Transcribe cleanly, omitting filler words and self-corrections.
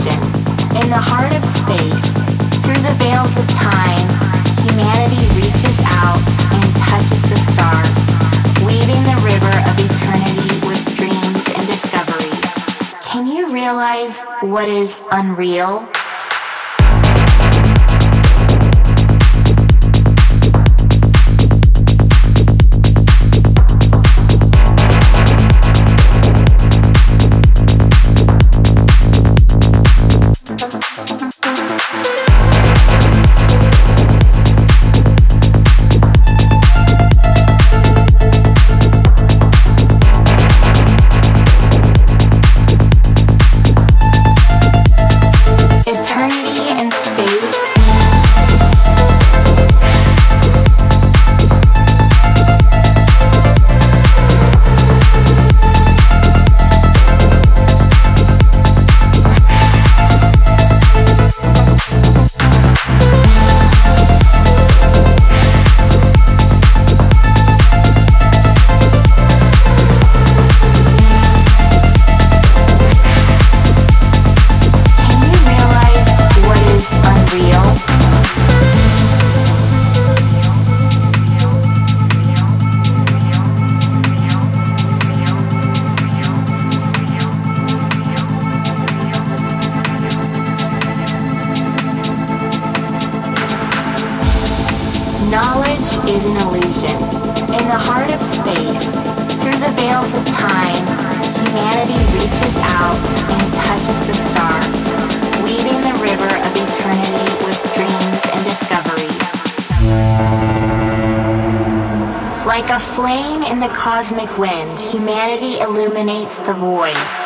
illusion. In the heart of space, through the veils of time, humanity reaches out and touches the stars, weaving the river of eternity with dreams and discoveries. Can you realize what is unreal? Knowledge is an illusion. In the heart of space, through the veils of time, humanity reaches out and touches the stars, weaving the river of eternity with dreams and discoveries. Like a flame in the cosmic wind, humanity illuminates the void.